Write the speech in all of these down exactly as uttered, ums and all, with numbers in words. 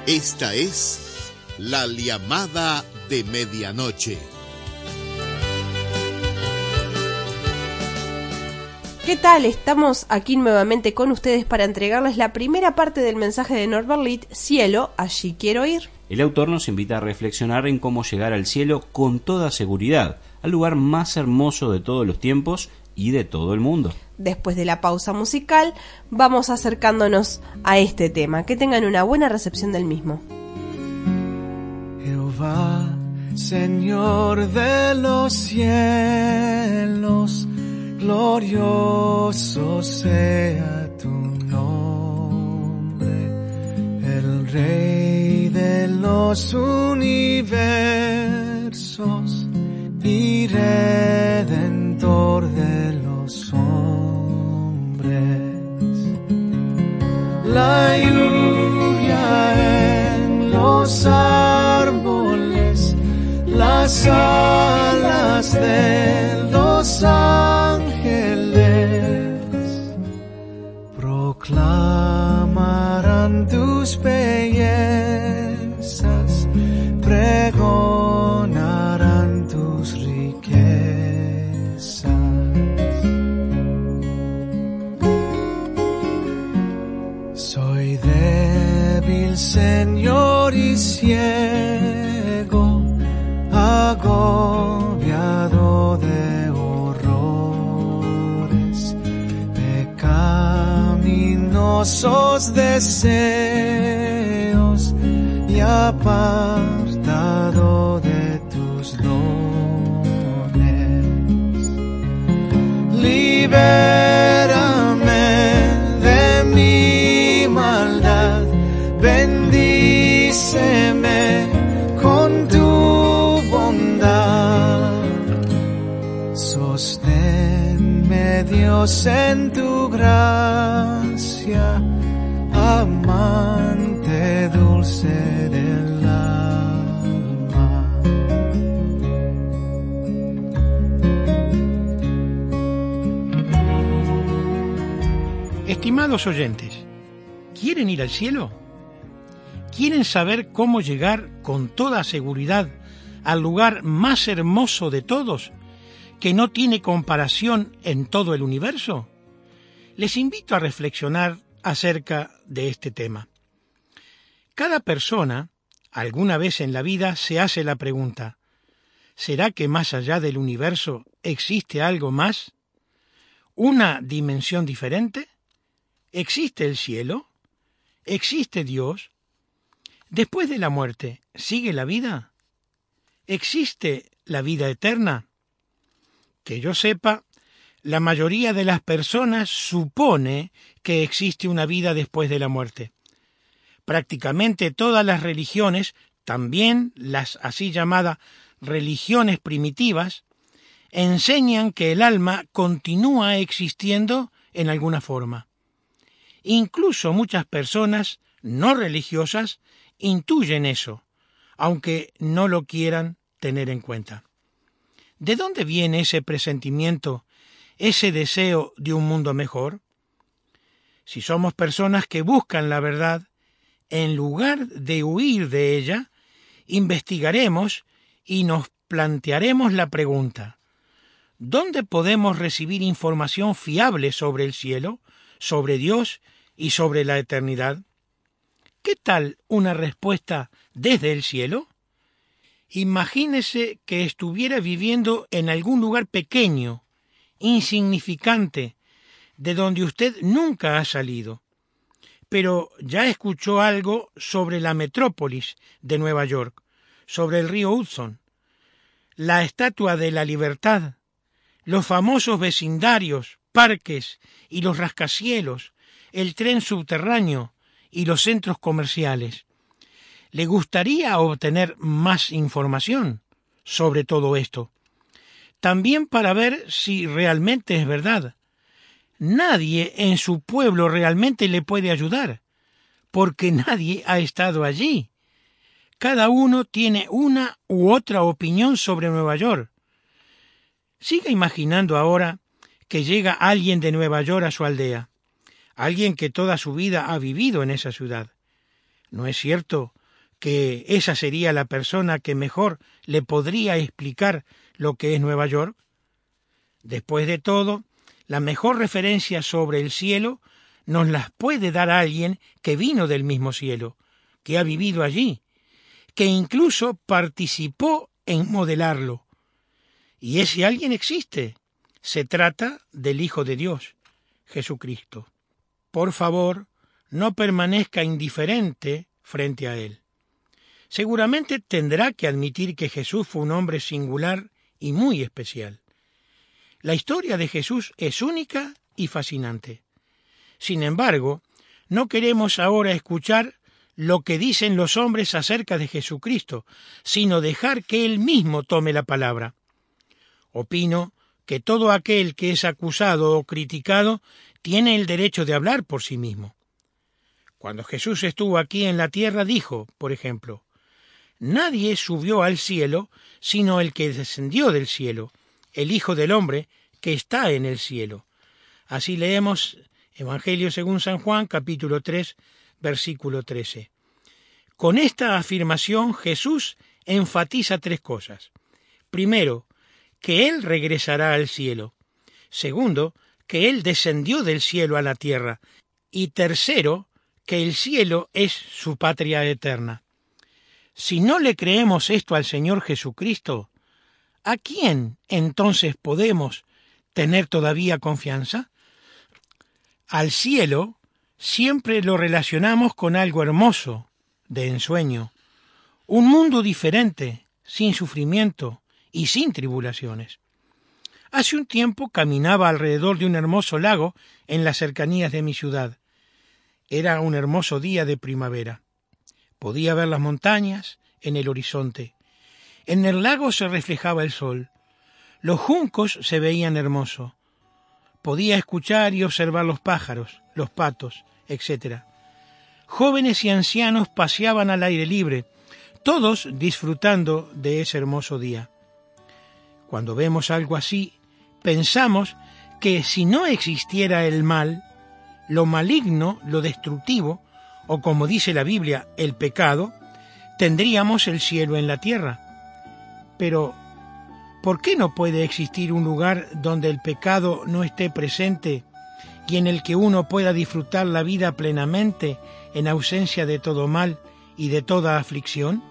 Esta es la llamada de medianoche. ¿Qué tal? Estamos aquí nuevamente con ustedes para entregarles la primera parte del mensaje de Norbert Litt, Cielo, allí quiero ir. El autor nos invita a reflexionar en cómo llegar al cielo con toda seguridad, al lugar más hermoso de todos los tiempos y de todo el mundo. Después de la pausa musical, vamos acercándonos a este tema. Que tengan una buena recepción del mismo. Jehová, Señor de los cielos, glorioso sea tu nombre, el Rey de los universos y Redentor de los hombres. La lluvia en los árboles, las alas de los ángeles proclamarán tus bellezas, pregonarán tus riquezas. Soy débil, Señor, y ciego, agobiado de horrores, pecaminosos deseos y apartado de tus dones. Libérame de mi maldad, bendíceme con tu bondad. Sosténme, Dios, en tu gracia, amante dulce del alma. Estimados oyentes, ¿quieren ir al cielo? ¿Quieren saber cómo llegar con toda seguridad al lugar más hermoso de todos, que no tiene comparación en todo el universo? Les invito a reflexionar acerca de este tema. Cada persona, alguna vez en la vida, se hace la pregunta: ¿será que más allá del universo existe algo más? ¿Una dimensión diferente? ¿Existe el cielo? ¿Existe Dios? ¿Después de la muerte sigue la vida? ¿Existe la vida eterna? Que yo sepa, la mayoría de las personas supone que existe una vida después de la muerte. Prácticamente todas las religiones, también las así llamadas religiones primitivas, enseñan que el alma continúa existiendo en alguna forma. Incluso muchas personas no religiosas intuyen eso, aunque no lo quieran tener en cuenta. ¿De dónde viene ese presentimiento, ese deseo de un mundo mejor? Si somos personas que buscan la verdad, en lugar de huir de ella, investigaremos y nos plantearemos la pregunta: ¿dónde podemos recibir información fiable sobre el cielo, sobre Dios y sobre la eternidad? ¿Qué tal una respuesta desde el cielo? Imagínese que estuviera viviendo en algún lugar pequeño, insignificante, de donde usted nunca ha salido, pero ya escuchó algo sobre la metrópolis de Nueva York, sobre el río Hudson, la Estatua de la Libertad, los famosos vecindarios, parques y los rascacielos, el tren subterráneo y los centros comerciales. ¿Le gustaría obtener más información sobre todo esto? También para ver si realmente es verdad. Nadie en su pueblo realmente le puede ayudar, porque nadie ha estado allí. Cada uno tiene una u otra opinión sobre Nueva York. Siga imaginando ahora que llega alguien de Nueva York a su aldea, alguien que toda su vida ha vivido en esa ciudad. ¿No es cierto que esa sería la persona que mejor le podría explicar lo que es Nueva York? Después de todo, la mejor referencia sobre el cielo nos las puede dar alguien que vino del mismo cielo, que ha vivido allí, que incluso participó en modelarlo. Y ese alguien existe. Se trata del Hijo de Dios, Jesucristo. Por favor, no permanezca indiferente frente a él. Seguramente tendrá que admitir que Jesús fue un hombre singular y muy especial. La historia de Jesús es única y fascinante. Sin embargo, no queremos ahora escuchar lo que dicen los hombres acerca de Jesucristo, sino dejar que Él mismo tome la palabra. Opino que todo aquel que es acusado o criticado tiene el derecho de hablar por sí mismo. Cuando Jesús estuvo aquí en la tierra dijo, por ejemplo, «Nadie subió al cielo sino el que descendió del cielo, el Hijo del Hombre que está en el cielo». Así leemos Evangelio según San Juan, capítulo tres, versículo trece. Con esta afirmación Jesús enfatiza tres cosas. Primero, que Él regresará al cielo. Segundo, que Él descendió del cielo a la tierra. Y tercero, que el cielo es su patria eterna. Si no le creemos esto al Señor Jesucristo, ¿a quién entonces podemos tener todavía confianza? Al cielo siempre lo relacionamos con algo hermoso, de ensueño, un mundo diferente, sin sufrimiento y sin tribulaciones. Hace un tiempo caminaba alrededor de un hermoso lago en las cercanías de mi ciudad. Era un hermoso día de primavera. Podía ver las montañas en el horizonte. En el lago se reflejaba el sol. Los juncos se veían hermosos. Podía escuchar y observar los pájaros, los patos, etcétera. Jóvenes y ancianos paseaban al aire libre, todos disfrutando de ese hermoso día. Cuando vemos algo así, pensamos que si no existiera el mal, lo maligno, lo destructivo, o como dice la Biblia, el pecado, tendríamos el cielo en la tierra. Pero, ¿por qué no puede existir un lugar donde el pecado no esté presente y en el que uno pueda disfrutar la vida plenamente en ausencia de todo mal y de toda aflicción?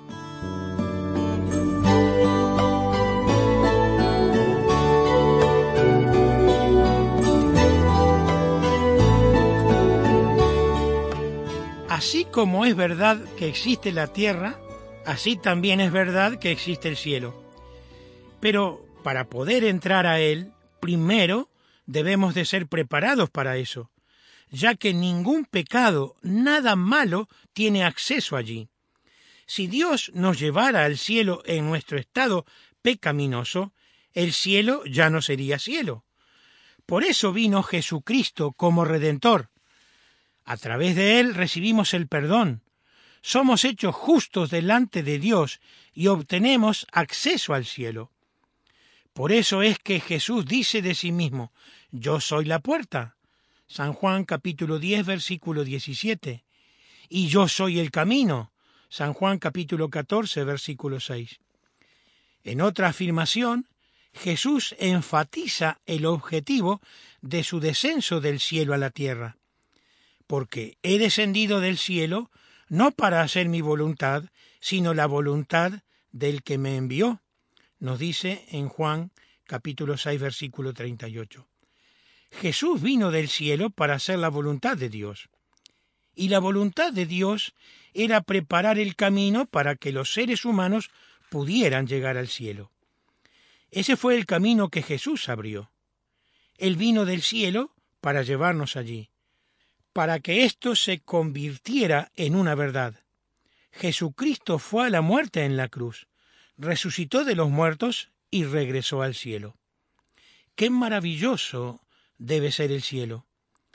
Así como es verdad que existe la tierra, así también es verdad que existe el cielo. Pero para poder entrar a él, primero debemos de ser preparados para eso, ya que ningún pecado, nada malo, tiene acceso allí. Si Dios nos llevara al cielo en nuestro estado pecaminoso, el cielo ya no sería cielo. Por eso vino Jesucristo como Redentor. A través de él recibimos el perdón. Somos hechos justos delante de Dios y obtenemos acceso al cielo. Por eso es que Jesús dice de sí mismo, «Yo soy la puerta». San Juan capítulo diez, versículo diecisiete. «Y yo soy el camino». San Juan capítulo catorce, versículo seis. En otra afirmación, Jesús enfatiza el objetivo de su descenso del cielo a la tierra. Porque he descendido del cielo no para hacer mi voluntad, sino la voluntad del que me envió, nos dice en Juan capítulo seis, versículo treinta y ocho. Jesús vino del cielo para hacer la voluntad de Dios. Y la voluntad de Dios era preparar el camino para que los seres humanos pudieran llegar al cielo. Ese fue el camino que Jesús abrió. Él vino del cielo para llevarnos allí, para que esto se convirtiera en una verdad. Jesucristo fue a la muerte en la cruz, resucitó de los muertos y regresó al cielo. ¡Qué maravilloso debe ser el cielo!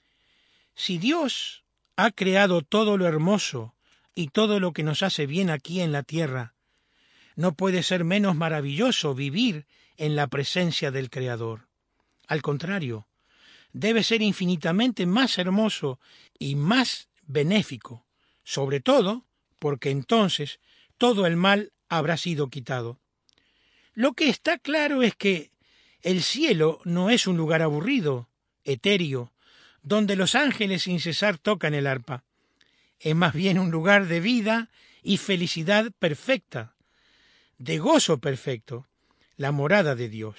Si Dios ha creado todo lo hermoso y todo lo que nos hace bien aquí en la tierra, no puede ser menos maravilloso vivir en la presencia del Creador. Al contrario, debe ser infinitamente más hermoso y más benéfico, sobre todo porque entonces todo el mal habrá sido quitado. Lo que está claro es que el cielo no es un lugar aburrido, etéreo, donde los ángeles sin cesar tocan el arpa. Es más bien un lugar de vida y felicidad perfecta, de gozo perfecto, la morada de Dios,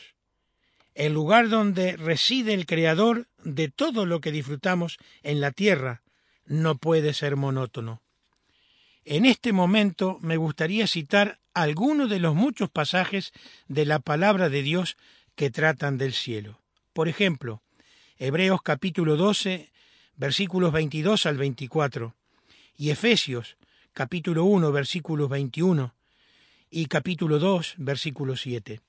el lugar donde reside el Creador de todo lo que disfrutamos en la tierra. No puede ser monótono. En este momento me gustaría citar algunos de los muchos pasajes de la palabra de Dios que tratan del cielo. Por ejemplo, Hebreos capítulo doce, versículos veintidós al veinticuatro, y Efesios capítulo uno, versículos veintiuno, y capítulo dos, versículo siete.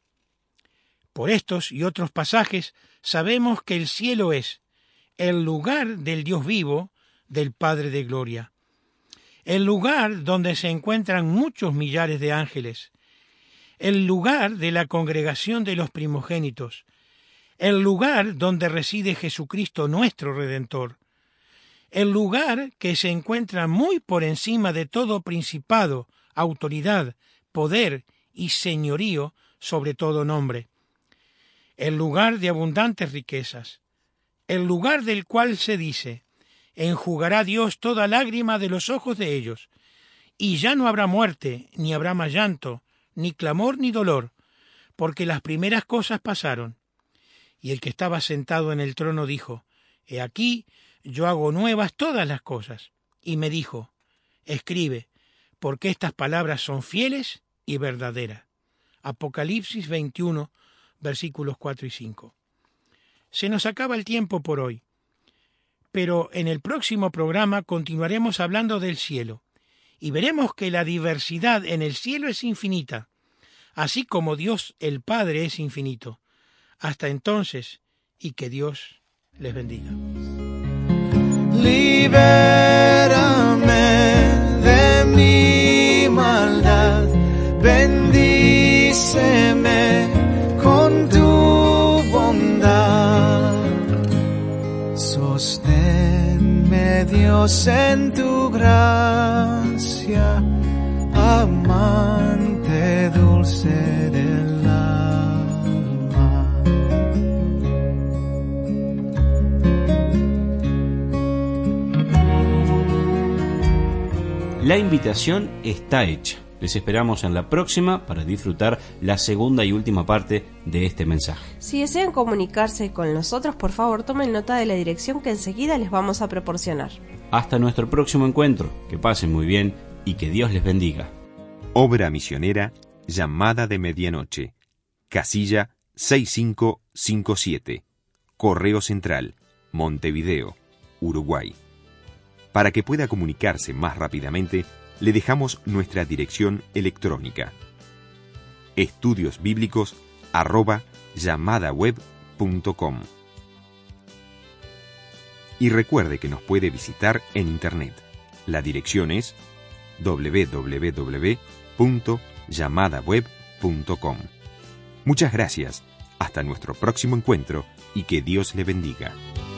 Por estos y otros pasajes sabemos que el cielo es el lugar del Dios vivo, del Padre de Gloria, el lugar donde se encuentran muchos millares de ángeles, el lugar de la congregación de los primogénitos, el lugar donde reside Jesucristo nuestro Redentor, el lugar que se encuentra muy por encima de todo principado, autoridad, poder y señorío sobre todo nombre, el lugar de abundantes riquezas, el lugar del cual se dice: enjugará Dios toda lágrima de los ojos de ellos, y ya no habrá muerte, ni habrá más llanto, ni clamor, ni dolor, porque las primeras cosas pasaron. Y el que estaba sentado en el trono dijo: he aquí, yo hago nuevas todas las cosas. Y me dijo: escribe, porque estas palabras son fieles y verdaderas. Apocalipsis veintiuno, versículos cuatro y cinco. Se nos acaba el tiempo por hoy, pero en el próximo programa continuaremos hablando del cielo, y veremos que la diversidad en el cielo es infinita, así como Dios el Padre es infinito. Hasta entonces, y que Dios les bendiga. Libérame de mi maldad, bendíceme con tu bondad. Sosténme, Dios, en tu gracia, amante dulce del alma. La invitación está hecha. Les esperamos en la próxima para disfrutar la segunda y última parte de este mensaje. Si desean comunicarse con nosotros, por favor tomen nota de la dirección que enseguida les vamos a proporcionar. Hasta nuestro próximo encuentro. Que pasen muy bien y que Dios les bendiga. Obra misionera Llamada de Medianoche. Casilla seis cinco cinco siete. Correo Central, Montevideo, Uruguay. Para que pueda comunicarse más rápidamente, le dejamos nuestra dirección electrónica: estudiosbíblicos arroba llamadaweb punto com. Y recuerde que nos puede visitar en internet. La dirección es doble u doble u doble u punto llamadaweb punto com. Muchas gracias. Hasta nuestro próximo encuentro y que Dios le bendiga.